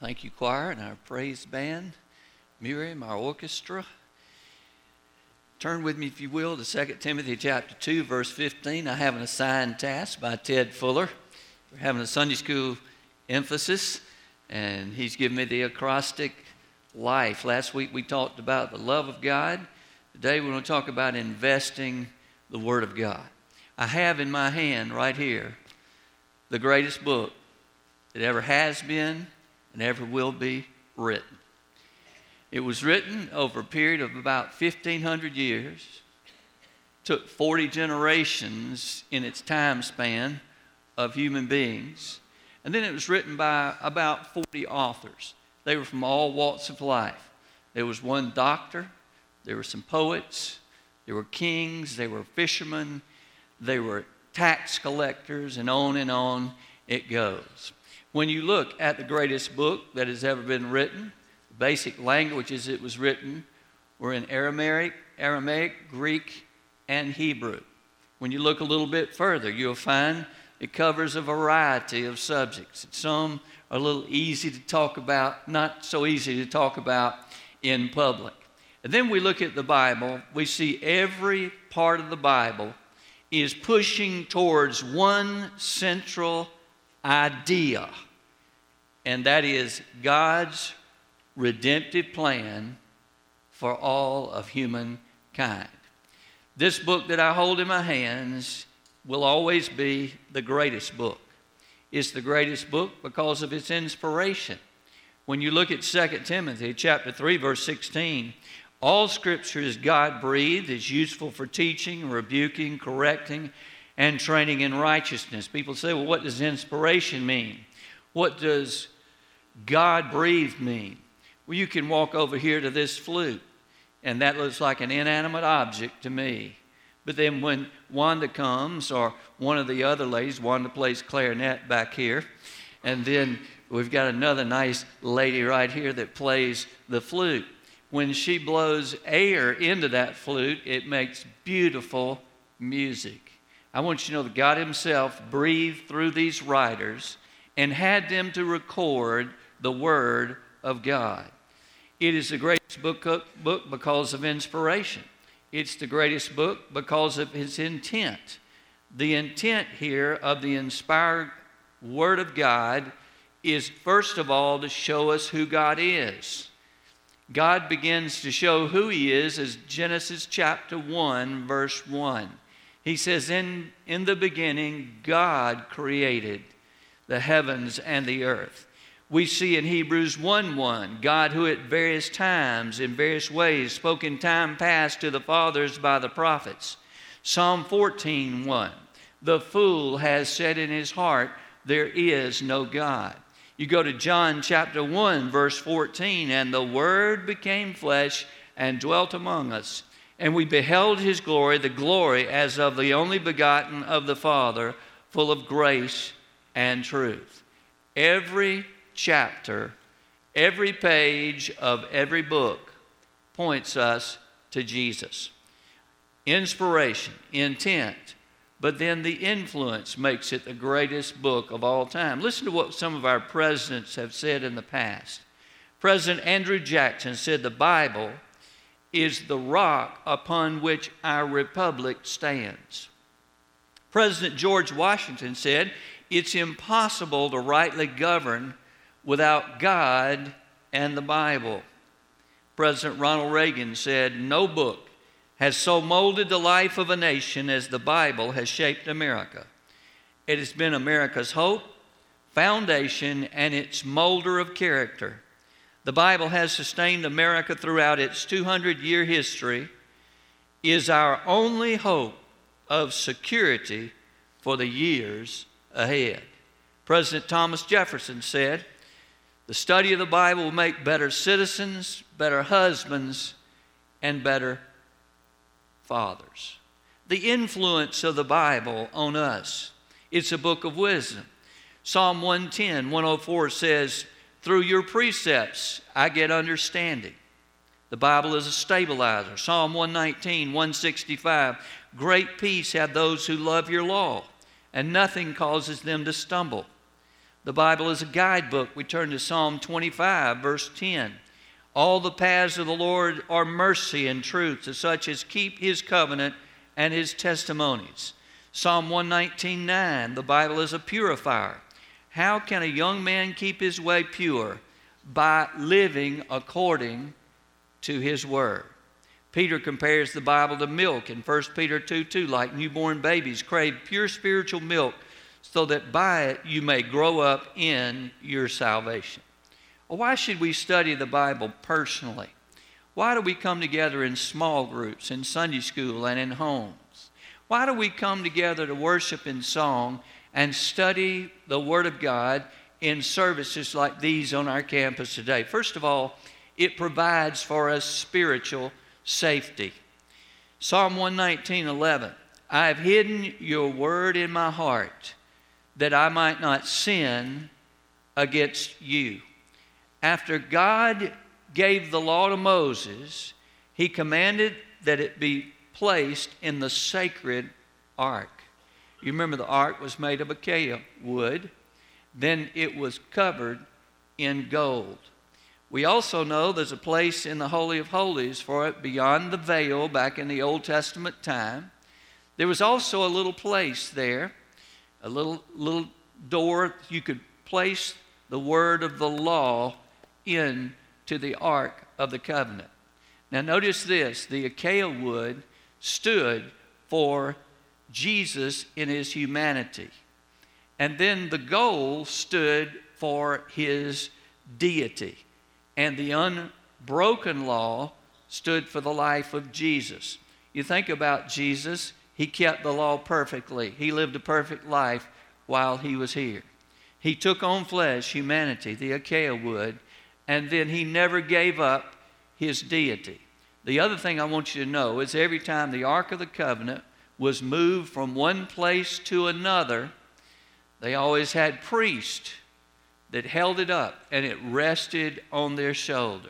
Thank you, choir, and our praise band, Miriam, our orchestra. Turn with me, if you will, to 2 Timothy chapter 2, verse 15. I have an assigned task by Ted Fuller. We're having a Sunday school emphasis, and he's given me the acrostic life. Last week we talked about the love of God. Today we're going to talk about investing the Word of God. I have in my hand right here the greatest book that ever has been and ever will be written. It was written over a period of about 1,500 years. Took 40 generations in its time span of human beings. And then it was written by about 40 authors. They were from all walks of life. There was one doctor. There were some poets. There were kings. There were fishermen. They were tax collectors, and on it goes. When you look at the greatest book that has ever been written, the basic languages it was written were in Aramaic, Greek, and Hebrew. When you look a little bit further, you'll find it covers a variety of subjects. Some are a little easy to talk about, not so easy to talk about in public. And then we look at the Bible, we see every part of the Bible is pushing towards one central idea, and that is God's redemptive plan for all of humankind. This book that I hold in my hands will always be the greatest book. It's the greatest book because of its inspiration. When you look at 2 Timothy chapter 3, verse 16, all Scripture is God-breathed, is useful for teaching, rebuking, correcting, and training in righteousness. People say, well, what does inspiration mean? What does God-breathed mean? Well, you can walk over here to this flute, and that looks like an inanimate object to me. But then when Wanda comes, or one of the other ladies, Wanda plays clarinet back here, and then we've got another nice lady right here that plays the flute. When she blows air into that flute, it makes beautiful music. I want you to know that God Himself breathed through these writers and had them to record the Word of God. It is the greatest book because of inspiration. It's the greatest book because of its intent. The intent here of the inspired Word of God is, first of all, to show us who God is. God begins to show who He is as Genesis chapter 1, verse 1. He says, in the beginning, God created the heavens and the earth. We see in Hebrews 1:1, God who at various times, in various ways, spoke in time past to the fathers by the prophets. Psalm 14:1, the fool has said in his heart, there is no God. You go to John chapter 1, verse 14, and the Word became flesh and dwelt among us. And we beheld His glory, the glory as of the only begotten of the Father, full of grace and truth. Every chapter, every page of every book points us to Jesus. Inspiration, intent, but then the influence makes it the greatest book of all time. Listen to what some of our presidents have said in the past. President Andrew Jackson said the Bible is the rock upon which our republic stands. President George Washington said it's impossible to rightly govern without God and the Bible. President Ronald Reagan said no book has so molded the life of a nation as the Bible has shaped America. It has been America's hope, foundation, and its molder of character. The Bible has sustained America throughout its 200-year history, is our only hope of security for the years ahead. President Thomas Jefferson said, the study of the Bible will make better citizens, better husbands, and better fathers. The influence of the Bible on us. It's a book of wisdom. Psalm 110, 104 says, through your precepts I get understanding. The Bible is a stabilizer. Psalm 119, 165, great peace have those who love your law, and nothing causes them to stumble. The Bible is a guidebook. We turn to Psalm 25, verse 10. All the paths of the Lord are mercy and truth to such as keep his covenant and his testimonies. Psalm 119:9, the Bible is a purifier. How can a young man keep his way pure? By living according to his word. Peter compares the Bible to milk in 1 Peter 2:2, like newborn babies crave pure spiritual milk, so that by it you may grow up in your salvation. Well, why should we study the Bible personally? Why do we come together in small groups, in Sunday school, and in homes? Why do we come together to worship in song and study the Word of God in services like these on our campus today? First of all, it provides for us spiritual safety. Psalm 119:11, I have hidden your word in my heart that I might not sin against you. After God gave the law to Moses, he commanded that it be placed in the sacred ark. You remember the ark was made of acacia wood. Then it was covered in gold. We also know there's a place in the Holy of Holies for it beyond the veil back in the Old Testament time. There was also a little place there, a little door you could place the word of the law into the Ark of the Covenant. Now notice this, the acacia wood stood for Jesus in his humanity. And then the gold stood for his deity. And the unbroken law stood for the life of Jesus. You think about Jesus, he kept the law perfectly. He lived a perfect life while he was here. He took on flesh, humanity, the acacia wood, and then he never gave up his deity. The other thing I want you to know is every time the Ark of the Covenant was moved from one place to another, they always had priests that held it up, and it rested on their shoulders.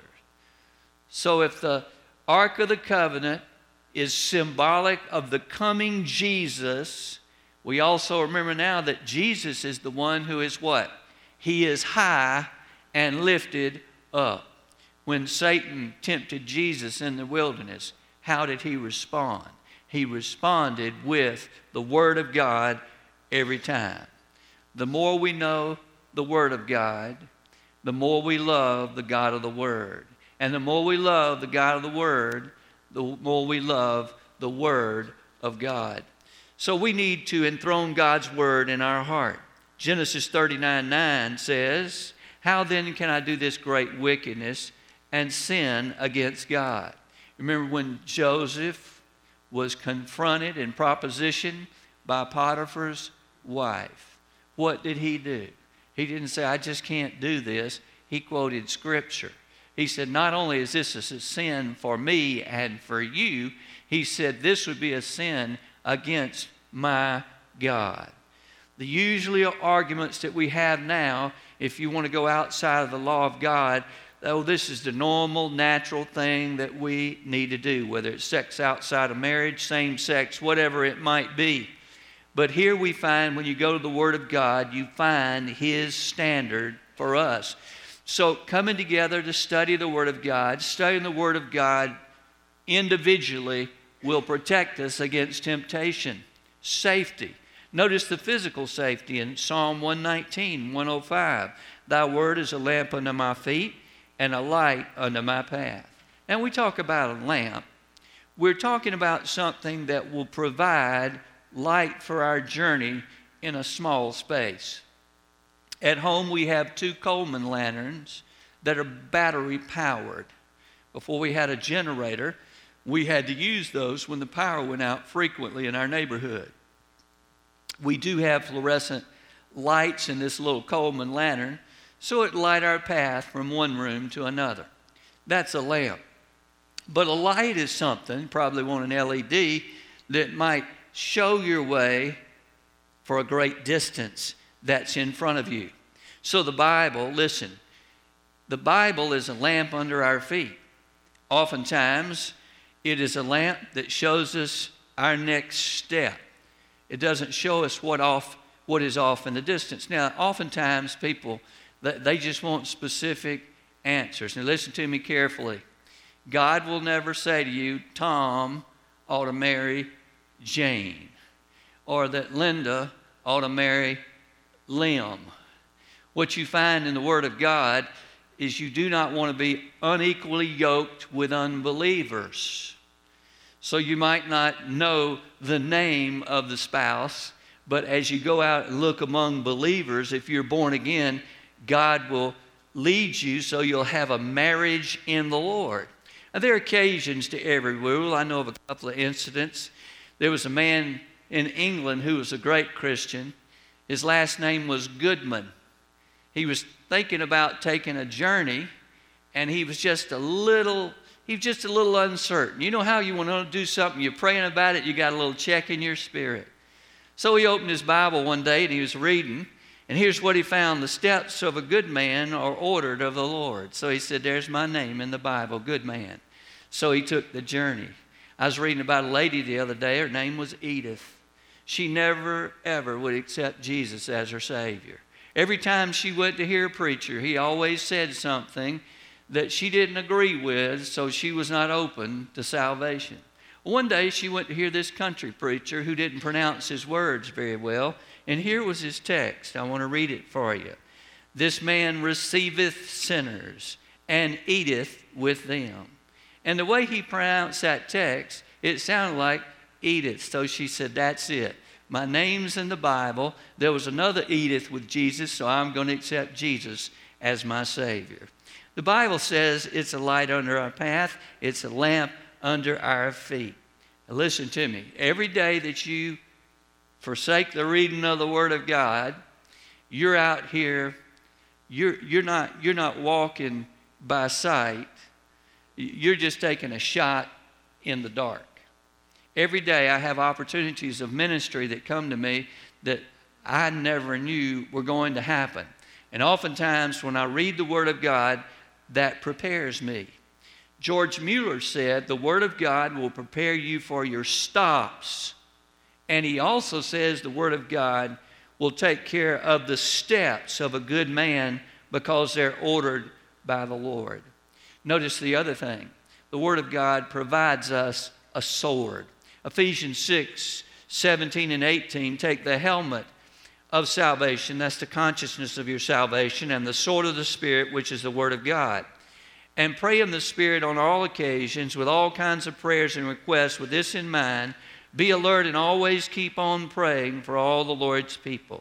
So if the Ark of the Covenant is symbolic of the coming Jesus, we also remember now that Jesus is the one who is what? He is high and lifted up. When Satan tempted Jesus in the wilderness, how did he respond? He responded with the Word of God every time. The more we know the Word of God, the more we love the God of the Word. And the more we love the God of the Word, the more we love the Word of God. So we need to enthrone God's Word in our heart. Genesis 39:9 says, how then can I do this great wickedness and sin against God? Remember when Joseph was confronted and propositioned by Potiphar's wife, what did he do? He didn't say, I just can't do this. He quoted Scripture. He said, not only is this a sin for me and for you, he said this would be a sin against my God. The usual arguments that we have now, if you want to go outside of the law of God, oh, this is the normal, natural thing that we need to do, whether it's sex outside of marriage, same sex, whatever it might be. But here we find, when you go to the Word of God, you find His standard for us. So coming together to study the Word of God, studying the Word of God individually will protect us against temptation. Safety. Notice the physical safety in Psalm 119, 105. Thy word is a lamp unto my feet and a light unto my path. Now we talk about a lamp. We're talking about something that will provide light for our journey in a small space. At home we have 2 Coleman lanterns that are battery powered. Before we had a generator, we had to use those when the power went out frequently in our neighborhood. We do have fluorescent lights in this little Coleman lantern, so it light our path from one room to another. That's a lamp. But a light is something, you probably want an LED, that might show your way for a great distance that's in front of you. So the Bible, listen, the Bible is a lamp under our feet. Oftentimes, it is a lamp that shows us our next step. It doesn't show us what what is off in the distance. Now, oftentimes people, they just want specific answers. Now, listen to me carefully. God will never say to you, Tom ought to marry Jane, or that Linda ought to marry Lim. What you find in the Word of God is you do not want to be unequally yoked with unbelievers. So you might not know the name of the spouse, but as you go out and look among believers, if you're born again, God will lead you so you'll have a marriage in the Lord. Now, there are occasions to every rule. I know of a couple of incidents. There was a man in England who was a great Christian. His last name was Goodman. He was thinking about taking a journey, and he was just a little uncertain. You know how you want to do something, you're praying about it, you got a little check in your spirit. So he opened his Bible one day and he was reading, and here's what he found: the steps of a good man are ordered of the Lord. So he said, there's my name in the Bible, good man. So he took the journey. I was reading about a lady the other day. Her name was Edith. She never, ever would accept Jesus as her Savior. Every time she went to hear a preacher, he always said something that she didn't agree with, so she was not open to salvation. One day she went to hear this country preacher who didn't pronounce his words very well, and here was his text. I want to read it for you. This man receiveth sinners and eateth with them. And the way he pronounced that text, it sounded like Edith. So she said, that's it. My name's in the Bible. There was another Edith with Jesus, so I'm going to accept Jesus as my Savior. The Bible says it's a light under our path. It's a lamp under our feet. Now listen to me. Every day that you forsake the reading of the Word of God, you're out here, you're not walking by sight. You're just taking a shot in the dark. Every day I have opportunities of ministry that come to me that I never knew were going to happen. And oftentimes when I read the Word of God, that prepares me. George Mueller said the Word of God will prepare you for your stops. And he also says the Word of God will take care of the steps of a good man because they're ordered by the Lord. Notice the other thing. The Word of God provides us a sword. Ephesians 6:17 and 18, take the helmet of salvation, that's the consciousness of your salvation, and the sword of the Spirit, which is the Word of God. And pray in the Spirit on all occasions with all kinds of prayers and requests with this in mind. Be alert and always keep on praying for all the Lord's people.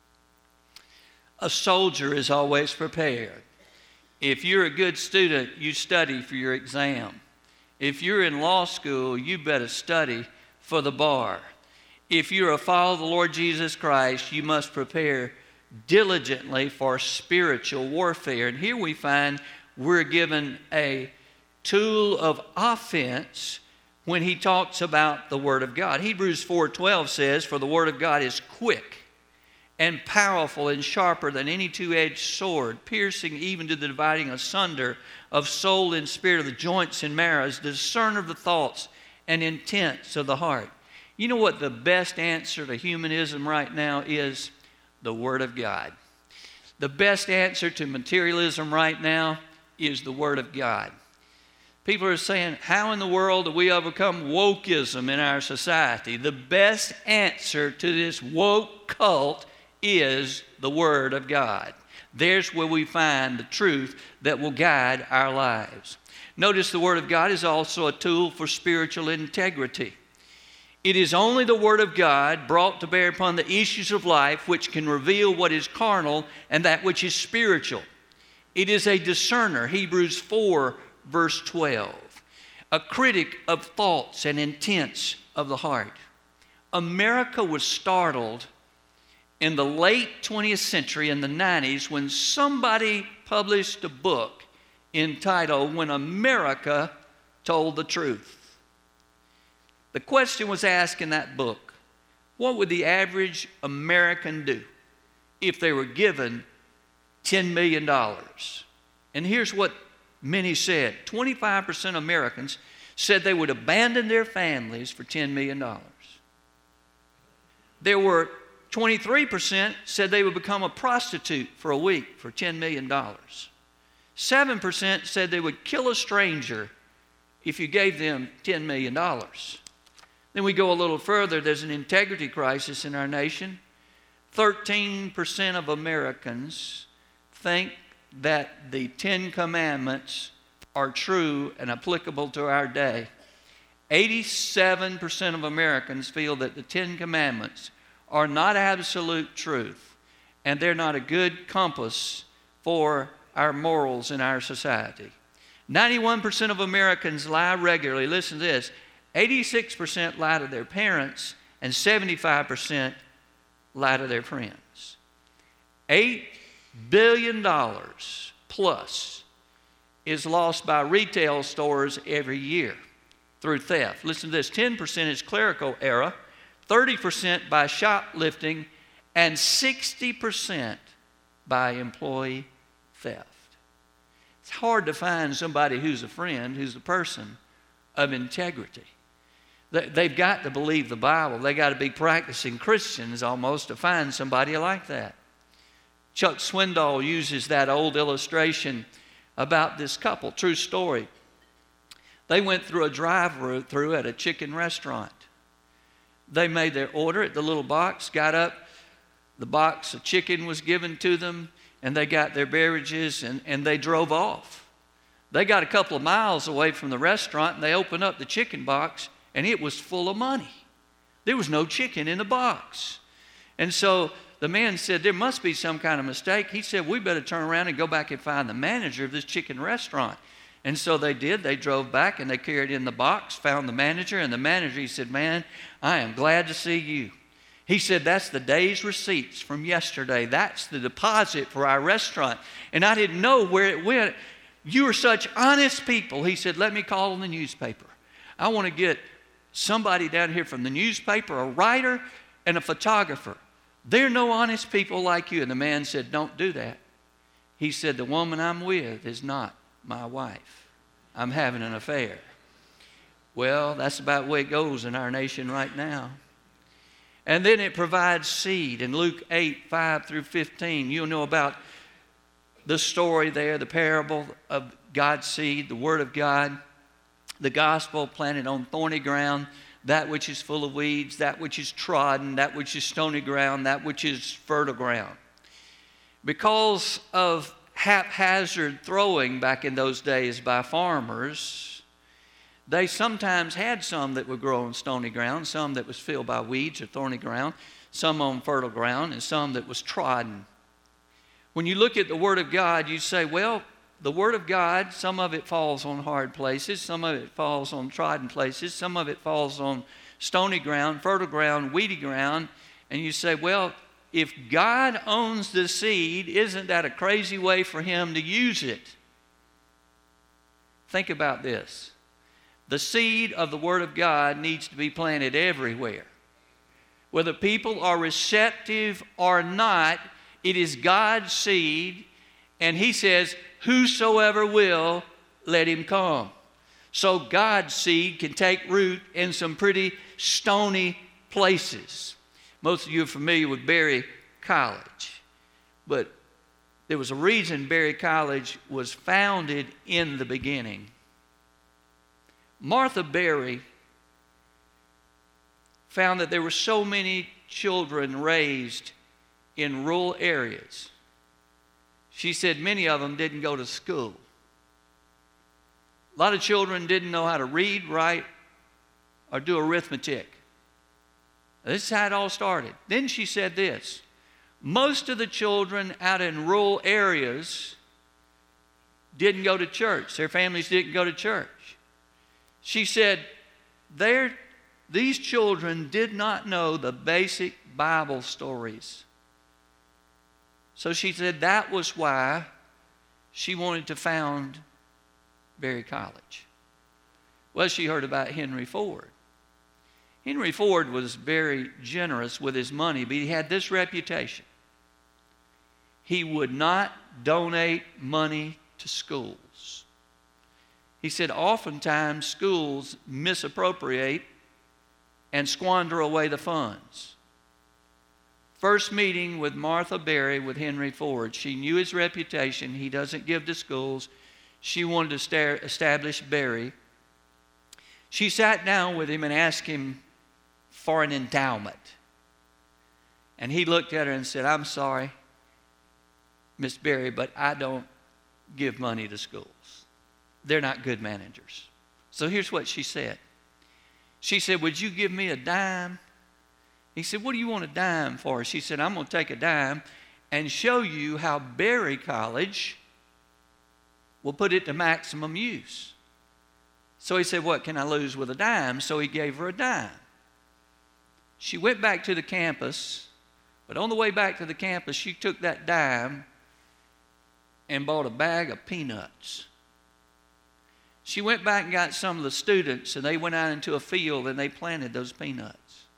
A soldier is always prepared. If you're a good student, you study for your exam. If you're in law school, you better study for the bar. If you're a follower of the Lord Jesus Christ, you must prepare diligently for spiritual warfare. And here we find we're given a tool of offense when he talks about the Word of God. Hebrews 4:12 says, for the Word of God is quick and powerful and sharper than any two-edged sword, piercing even to the dividing asunder of soul and spirit, of the joints and marrows, the discerner of the thoughts and intents of the heart. You know what the best answer to humanism right now is? The Word of God. The best answer to materialism right now is the Word of God. People are saying, how in the world do we overcome wokeism in our society? The best answer to this woke cult is the Word of God. There's where we find the truth that will guide our lives. Notice the Word of God is also a tool for spiritual integrity. It is only the Word of God brought to bear upon the issues of life which can reveal what is carnal and that which is spiritual. It is a discerner, Hebrews 4, verse 12, a critic of thoughts and intents of the heart. America was startled in the late 20th century, in the 90s, when somebody published a book entitled When America Told the Truth. The question was asked in that book, what would the average American do if they were given $10 million? And here's what many said. 25% of Americans said they would abandon their families for $10 million. There were 23% said they would become a prostitute for a week for $10 million. 7% said they would kill a stranger if you gave them $10 million. Then we go a little further. There's an integrity crisis in our nation. 13% of Americans think that the Ten Commandments are true and applicable to our day. 87% of Americans feel that the Ten Commandments are not absolute truth, and they're not a good compass for our morals in our society. 91% of Americans lie regularly. Listen to this. 86% lie to their parents, and 75% lie to their friends. $8 billion plus is lost by retail stores every year through theft. Listen to this. 10% is clerical error, 30% by shoplifting, and 60% by employee theft. It's hard to find somebody who's a friend, who's a person of integrity. They've got to believe the Bible. They've got to be practicing Christians almost to find somebody like that. Chuck Swindoll uses that old illustration about this couple. True story. They went through a drive-through at a chicken restaurant. They made their order at the little box, got up, the box of chicken was given to them, and they got their beverages and they drove off. They got a couple of miles away from the restaurant and they opened up the chicken box and it was full of money. There was no chicken in the box. And so the man said, there must be some kind of mistake. He said, we better turn around and go back and find the manager of this chicken restaurant. And so they did. They drove back and they carried in the box, found the manager, and the manager, he said, man, I am glad to see you. He said, that's the day's receipts from yesterday. That's the deposit for our restaurant. And I didn't know where it went. You are such honest people. He said, let me call on the newspaper. I want to get somebody down here from the newspaper, a writer and a photographer. They're no honest people like you. And the man said, don't do that. He said, the woman I'm with is not my wife. I'm having an affair. Well, that's about the way it goes in our nation right now. And then it provides seed. In Luke 8, 5 through 15, you'll know about the story there, the parable of God's seed, the Word of God, the gospel planted on thorny ground, that which is full of weeds, that which is trodden, that which is stony ground, that which is fertile ground. Because of haphazard throwing back in those days by farmers, they sometimes had some that would grow on stony ground, some that was filled by weeds or thorny ground, some on fertile ground, and some that was trodden. When you look at the Word of God, you say, well, the Word of God, some of it falls on hard places, some of it falls on trodden places, some of it falls on stony ground, fertile ground, weedy ground, and you say, well, if God owns the seed, isn't that a crazy way for Him to use it? Think about this. The seed of the Word of God needs to be planted everywhere. Whether people are receptive or not, it is God's seed, and He says, whosoever will, let him come. So God's seed can take root in some pretty stony places. Most of you are familiar with Berry College, but there was a reason Berry College was founded in the beginning. Martha Berry found that there were so many children raised in rural areas. She said many of them didn't go to school. A lot of children didn't know how to read, write, or do arithmetic. This is how it all started. Then she said this: most of the children out in rural areas didn't go to church. Their families didn't go to church. She said these children did not know the basic Bible stories. So she said that was why she wanted to found Berry College. Well, she heard about Henry Ford. Henry Ford was very generous with his money, but he had this reputation. He would not donate money to schools. He said oftentimes schools misappropriate and squander away the funds. first meeting with Martha Berry with Henry Ford. She knew his reputation. He doesn't give to schools. She wanted to establish Berry. She sat down with him and asked him for an endowment. And he looked at her and said, "I'm sorry, Miss Berry, but I don't give money to schools. They're not good managers." So here's what she said. She said, "Would you give me a dime?" He said, "What do you want a dime for?" She said, "I'm going to take a dime and show you how Berry College will put it to maximum use." So he said, "What can I lose with a dime?" So he gave her a dime. She went back to the campus, but on the way back to the campus, she took that dime and bought a bag of peanuts. She went back and got some of the students, and they went out into a field and they planted those peanuts.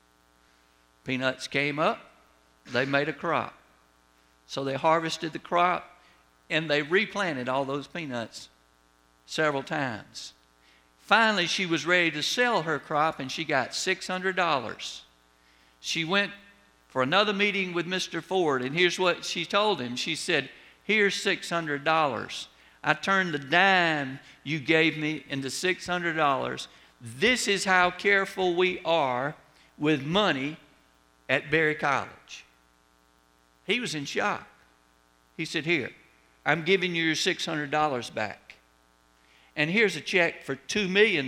Peanuts came up, they made a crop. So they harvested the crop and they replanted all those peanuts several times. Finally, she was ready to sell her crop and she got $600. She went for another meeting with Mr. Ford, and here's what she told him. She said, "Here's $600. I turned the dime you gave me into $600. This is how careful we are with money at Berry College." He was in shock. He said, "Here, I'm giving you your $600 back. And here's a check for $2 million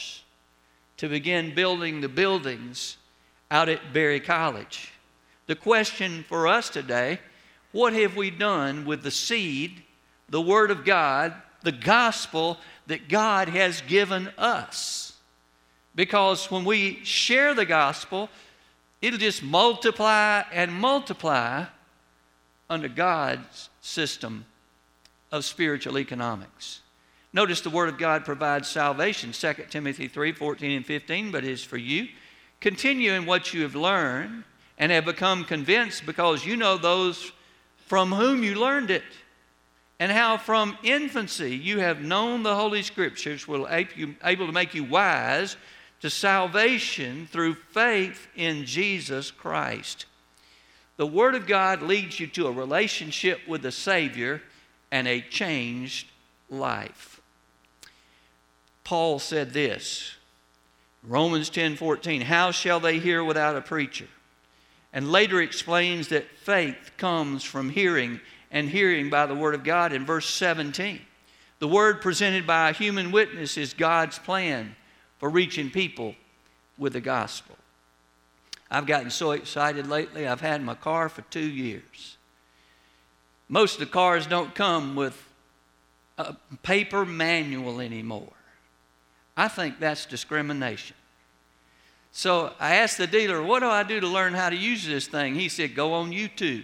to begin building the buildings out at Berry College." The question for us today, what have we done with the seed, the Word of God, the gospel that God has given us? Because when we share the gospel, it'll just multiply and multiply under God's system of spiritual economics. Notice the Word of God provides salvation. 2 Timothy 3:14 and 15, "But it is for you. Continue in what you have learned and have become convinced, because you know those from whom you learned it, and how from infancy you have known the Holy Scriptures will able to make you wise to salvation through faith in Jesus Christ." The Word of God leads you to a relationship with the Savior and a changed life. Paul said this, Romans 10:14, "How shall they hear without a preacher?" And later explains that faith comes from hearing, and hearing by the Word of God in verse 17. The Word presented by a human witness is God's plan for reaching people with the gospel. I've gotten so excited lately. I've had my car for 2 years. Most of the cars don't come with a paper manual anymore. I think that's discrimination. So I asked the dealer, "What do I do to learn how to use this thing?" He said, "Go on YouTube."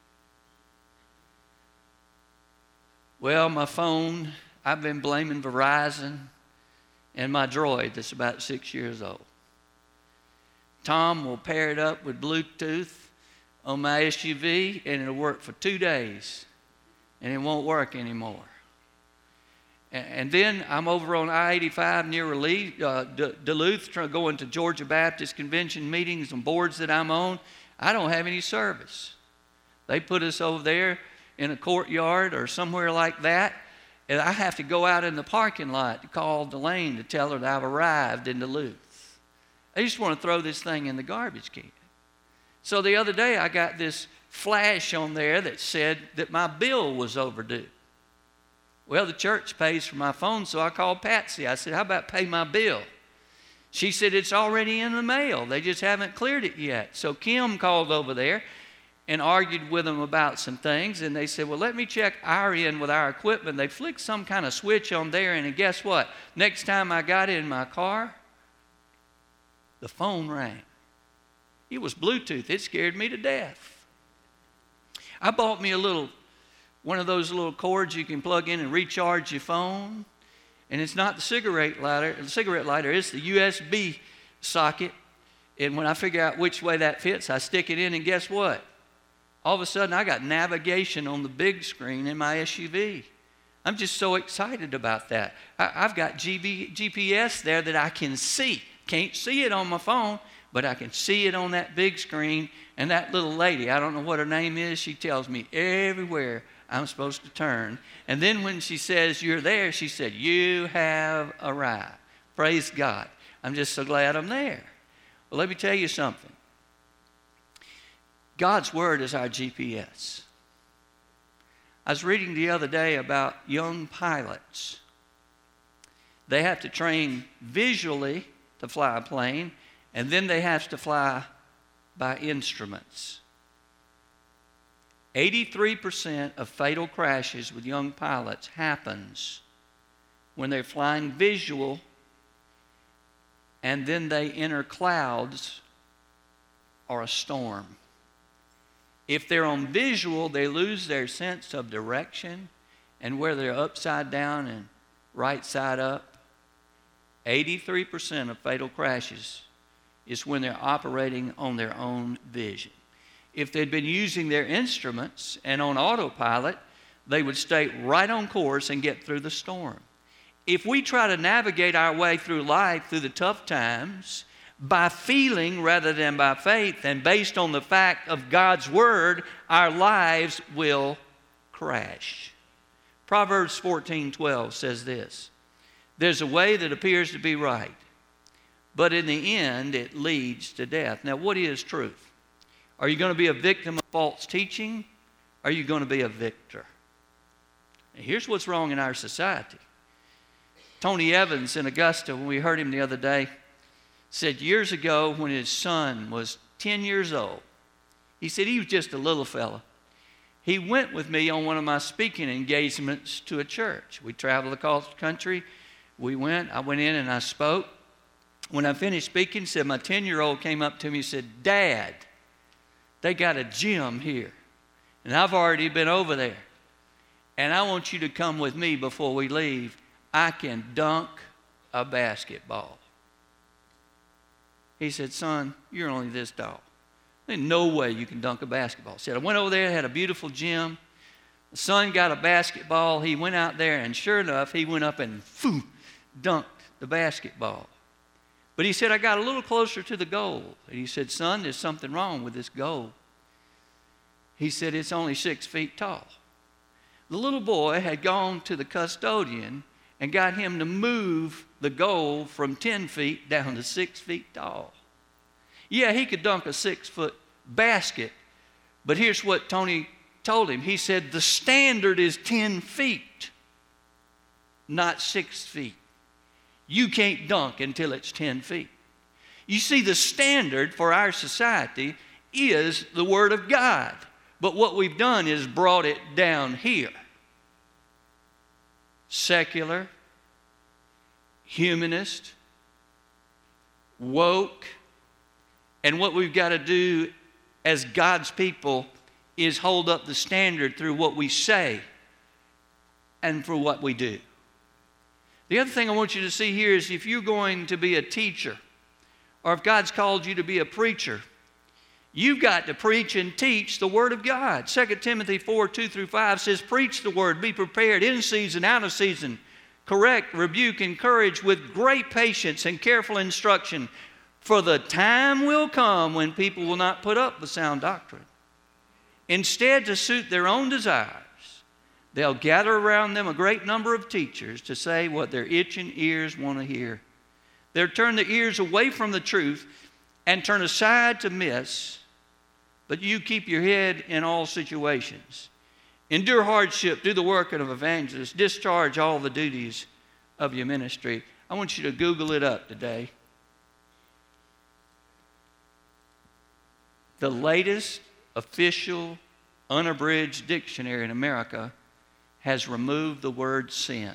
Well, my phone, I've been blaming Verizon and my Droid that's about 6 years old. Tom will pair it up with Bluetooth on my SUV, and it'll work for 2 days, and it won't work anymore. And then I'm over on I-85 near Duluth, going to Georgia Baptist Convention meetings and boards that I'm on. I don't have any service. They put us over there in a courtyard or somewhere like that, and I have to go out in the parking lot to call Delane to tell her that I've arrived in Duluth. I just want to throw this thing in the garbage can. So the other day I got this flash on there that said that my bill was overdue. Well, the church pays for my phone, so I called Patsy. I said, "How about pay my bill?" She said, "It's already in the mail. They just haven't cleared it yet." So Kim called over there and argued with them about some things, and they said, "Well, let me check our end with our equipment." They flicked some kind of switch on there, and guess what? Next time I got in my car, the phone rang. It was Bluetooth. It scared me to death. I bought me one of those little cords you can plug in and recharge your phone. And it's not the cigarette lighter, it's the USB socket. And when I figure out which way that fits, I stick it in, and guess what? All of a sudden, I got navigation on the big screen in my SUV. I'm just so excited about that. I've got GPS there that I can see. Can't see it on my phone, but I can see it on that big screen. And that little lady, I don't know what her name is, she tells me everywhere I'm supposed to turn. And then when she says, you're there, she said, you have arrived. Praise God. I'm just so glad I'm there. Well, let me tell you something. God's Word is our GPS. I was reading the other day about young pilots. They have to train visually to fly a plane, and then they have to fly by instruments. 83% of fatal crashes with young pilots happens when they're flying visual and then they enter clouds or a storm. If they're on visual, they lose their sense of direction and where they're upside down and right side up. 83% of fatal crashes is when they're operating on their own vision. If they'd been using their instruments and on autopilot, they would stay right on course and get through the storm. If we try to navigate our way through life, through the tough times, by feeling rather than by faith, and based on the fact of God's Word, our lives will crash. Proverbs 14:12 says this, there's a way that appears to be right, but in the end it leads to death. Now, what is truth? Are you going to be a victim of false teaching? Or are you going to be a victor? Now, here's what's wrong in our society. Tony Evans in Augusta, when we heard him the other day, said years ago when his son was 10 years old, he said he was just a little fella. He went with me on one of my speaking engagements to a church. We traveled across the country. I went in and I spoke. When I finished speaking, he said, my 10-year-old came up to me and said, Dad, they got a gym here, and I've already been over there, and I want you to come with me before we leave. I can dunk a basketball. He said, son, you're only this tall. There's no way you can dunk a basketball. He said, I went over there, had a beautiful gym. The son got a basketball. He went out there, and sure enough, he went up and dunked the basketball. But he said, I got a little closer to the goal. And he said, son, there's something wrong with this goal. He said, it's only 6 feet tall. The little boy had gone to the custodian and got him to move the goal from 10 feet down to 6 feet tall. Yeah, he could dunk a 6-foot basket, but here's what Tony told him. He said, the standard is 10 feet, not 6 feet. You can't dunk until it's 10 feet. You see, the standard for our society is the Word of God. But what we've done is brought it down here. Secular, humanist, woke. And what we've got to do as God's people is hold up the standard through what we say and for what we do. The other thing I want you to see here is if you're going to be a teacher, or if God's called you to be a preacher, you've got to preach and teach the Word of God. 2 Timothy 4:2-5 says, preach the Word, be prepared in season, out of season, correct, rebuke, encourage with great patience and careful instruction. For the time will come when people will not put up with sound doctrine. Instead, to suit their own desires, they'll gather around them a great number of teachers to say what their itching ears want to hear. They'll turn their ears away from the truth and turn aside to myths, but you keep your head in all situations. Endure hardship, do the work of an evangelist, discharge all the duties of your ministry. I want you to Google it up today. The latest official unabridged dictionary in America has removed the word sin.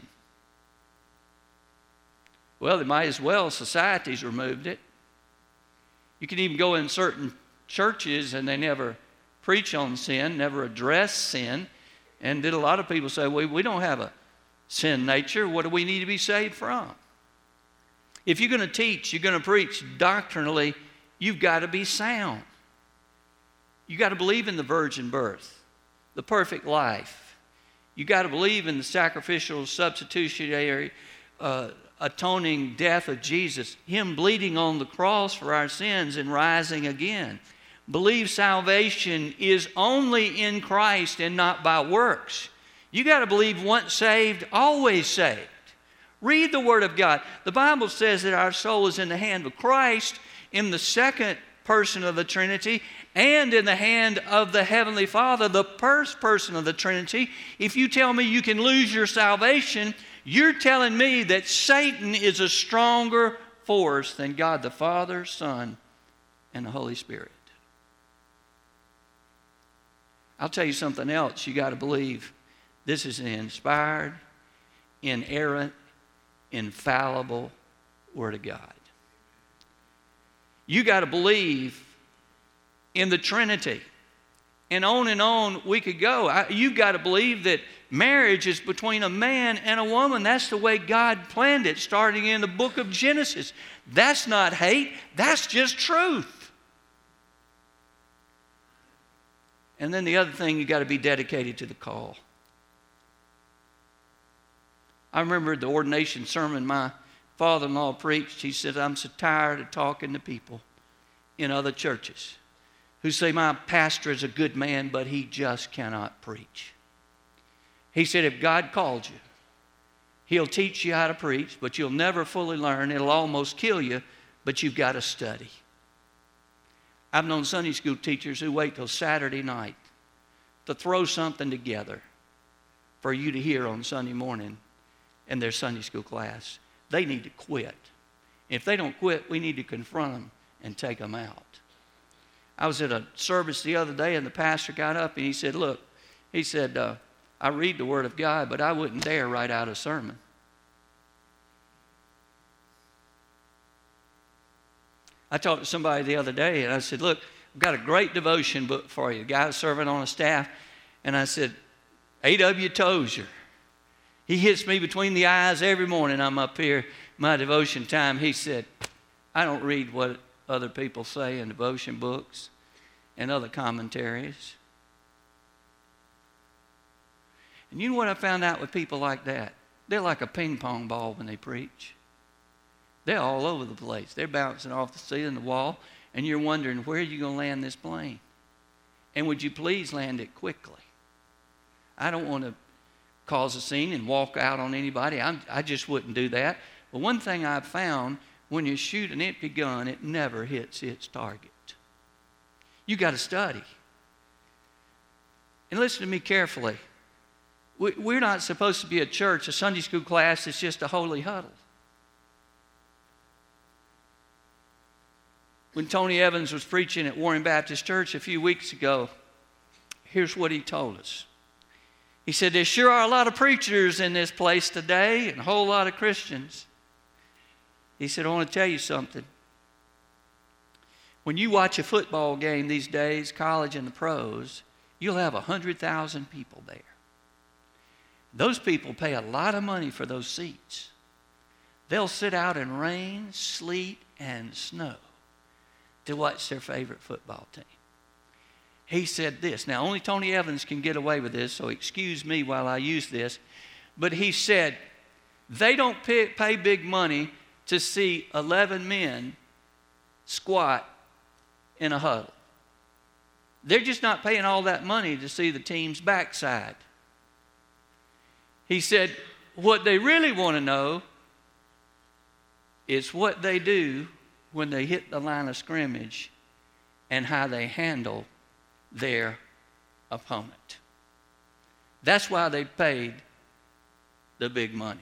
Well, they might as well. Society's removed it. You can even go in certain churches and they never preach on sin, never address sin. And then a lot of people say, well, we don't have a sin nature. What do we need to be saved from? If you're going to teach, you're going to preach doctrinally, you've got to be sound. You've got to believe in the virgin birth, the perfect life. You've got to believe in the sacrificial, substitutionary atoning death of Jesus, Him bleeding on the cross for our sins and rising again. Believe salvation is only in Christ and not by works. You got to believe once saved, always saved. Read the Word of God. The Bible says that our soul is in the hand of Christ, in the second person of the Trinity, and in the hand of the Heavenly Father, the first person of the Trinity. If you tell me you can lose your salvation, you're telling me that Satan is a stronger force than God the Father, Son, and the Holy Spirit. I'll tell you something else you got to believe. This is an inspired, inerrant, infallible Word of God. You got to believe in the Trinity. And on we could go. You've got to believe that marriage is between a man and a woman. That's the way God planned it, starting in the book of Genesis. That's not hate. That's just truth. And then the other thing, you got to be dedicated to the call. I remember the ordination sermon my father-in-law preached. He said, I'm so tired of talking to people in other churches who say, my pastor is a good man, but he just cannot preach. He said, if God called you, He'll teach you how to preach, but you'll never fully learn. It'll almost kill you, but you've got to study. I've known Sunday school teachers who wait till Saturday night to throw something together for you to hear on Sunday morning in their Sunday school class. They need to quit. If they don't quit, we need to confront them and take them out. I was at a service the other day, and the pastor got up and he said, look, he said, I read the Word of God, but I wouldn't dare write out a sermon. I talked to somebody the other day, and I said, look, I've got a great devotion book for you. The guy was serving on a staff, and I said, A.W. Tozier. He hits me between the eyes every morning. I'm up here, my devotion time. He said, I don't read what other people say in devotion books and other commentaries. And you know what I found out with people like that? They're like a ping pong ball when they preach. They're all over the place. They're bouncing off the ceiling, the wall, and you're wondering, where are you going to land this plane? And would you please land it quickly? I don't want to cause a scene and walk out on anybody. I just wouldn't do that. But one thing I've found, when you shoot an empty gun, it never hits its target. You got to study. And listen to me carefully. We're not supposed to be a church, a Sunday school class that's just a holy huddle. When Tony Evans was preaching at Warren Baptist Church a few weeks ago, here's what he told us. He said, there sure are a lot of preachers in this place today and a whole lot of Christians. He said, I want to tell you something. When you watch a football game these days, college and the pros, you'll have 100,000 people there. Those people pay a lot of money for those seats. They'll sit out in rain, sleet, and snow to watch their favorite football team. He said this. Now, only Tony Evans can get away with this, so excuse me while I use this. But he said, they don't pay big money to see 11 men squat in a huddle. They're just not paying all that money to see the team's backside. He said, what they really want to know is what they do when they hit the line of scrimmage and how they handle their opponent. That's why they paid the big money.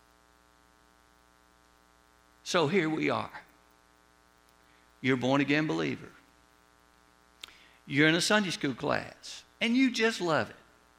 So here we are. You're a born-again believer. You're in a Sunday school class, and you just love it.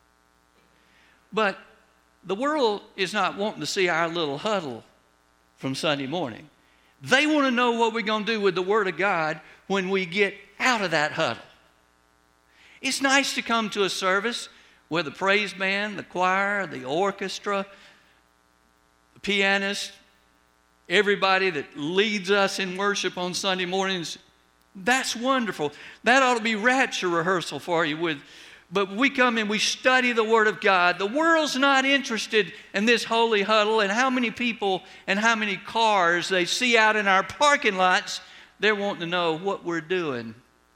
But the world is not wanting to see our little huddle from Sunday morning. They want to know what we're going to do with the Word of God when we get out of that huddle. It's nice to come to a service where the praise band, the choir, the orchestra, the pianist, everybody that leads us in worship on Sunday mornings, that's wonderful. That ought to be rapture rehearsal for you with But we come and we study the Word of God. The world's not interested in this holy huddle and how many people and how many cars they see out in our parking lots. They're wanting to know what we're doing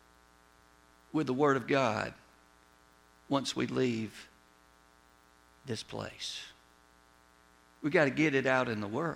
with the Word of God once we leave this place. We've got to get it out in the world.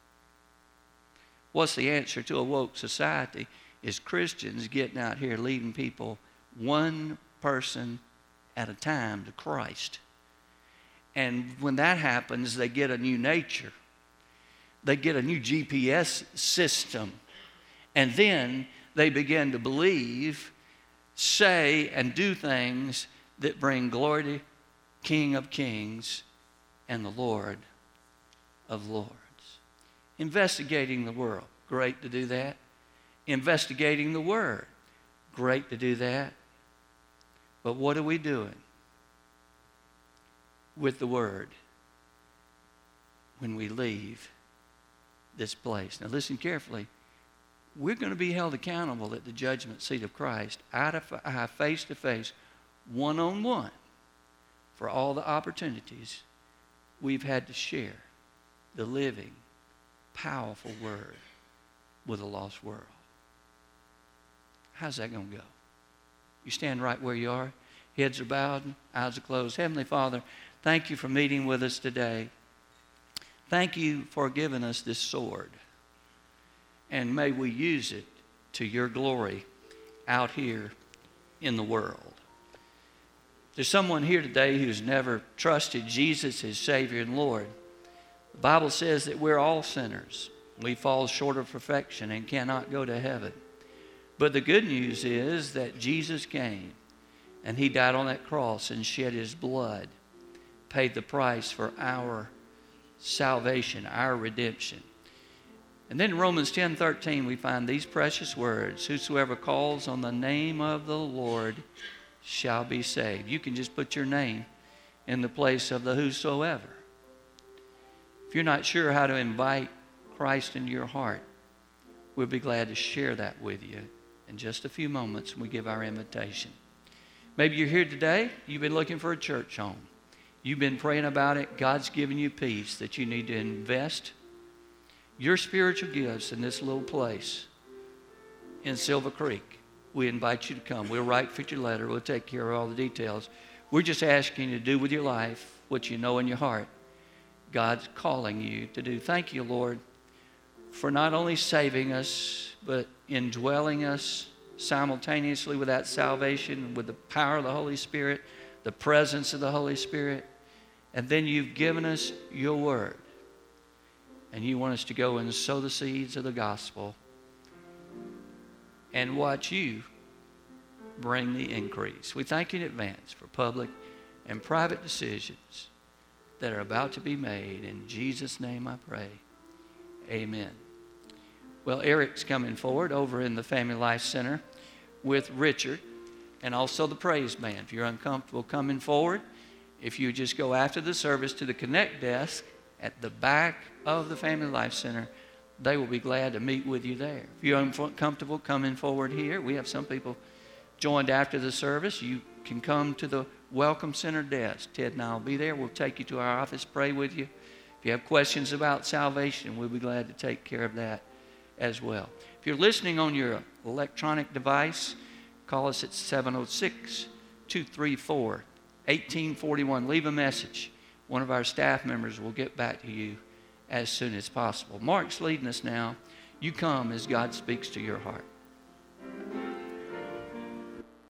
What's the answer to a woke society? Is Christians getting out here leading people one person at a time to Christ. And when that happens, they get a new nature. They get a new GPS system. And then they begin to believe, say, and do things that bring glory to King of Kings and the Lord of Lords. Investigating the world, great to do that. Investigating the Word, great to do that. But what are we doing with the Word when we leave this place? Now listen carefully. We're going to be held accountable at the judgment seat of Christ, eye to eye, face to face, one-on-one, for all the opportunities we've had to share the living, powerful Word with a lost world. How's that going to go? You stand right where you are. Heads are bowed, eyes are closed. Heavenly Father, thank you for meeting with us today. Thank you for giving us this sword. And may we use it to your glory out here in the world. There's someone here today who's never trusted Jesus as Savior and Lord. The Bible says that we're all sinners. We fall short of perfection and cannot go to heaven. But the good news is that Jesus came and He died on that cross and shed His blood, paid the price for our salvation, our redemption. And then in Romans 10:13 we find these precious words, whosoever calls on the name of the Lord shall be saved. You can just put your name in the place of the whosoever. If you're not sure how to invite Christ into your heart, we'll be glad to share that with you in just a few moments when we give our invitation. Maybe you're here today, you've been looking for a church home. You've been praying about it. God's given you peace that you need to invest your spiritual gifts in this little place in Silver Creek. We invite you to come. We'll write for your letter. We'll take care of all the details. We're just asking you to do with your life what you know in your heart God's calling you to do. Thank you, Lord, for not only saving us, but indwelling us simultaneously with that salvation, with the power of the Holy Spirit, the presence of the Holy Spirit. And then you've given us your word. And you want us to go and sow the seeds of the gospel and watch you bring the increase. We thank you in advance for public and private decisions that are about to be made. In Jesus' name I pray. Amen. Well, Eric's coming forward over in the Family Life Center with Richard and also the praise band. If you're uncomfortable coming forward, if you just go after the service to the Connect desk at the back of the Family Life Center, they will be glad to meet with you there. If you're uncomfortable coming forward here, we have some people joined after the service. You can come to the Welcome Center desk. Ted and I will be there. We'll take you to our office, pray with you. If you have questions about salvation, we'll be glad to take care of that as well. If you're listening on your electronic device, call us at 706-234-1841. Leave a message. One of our staff members will get back to you as soon as possible. Mark's leading us now. You come as God speaks to your heart.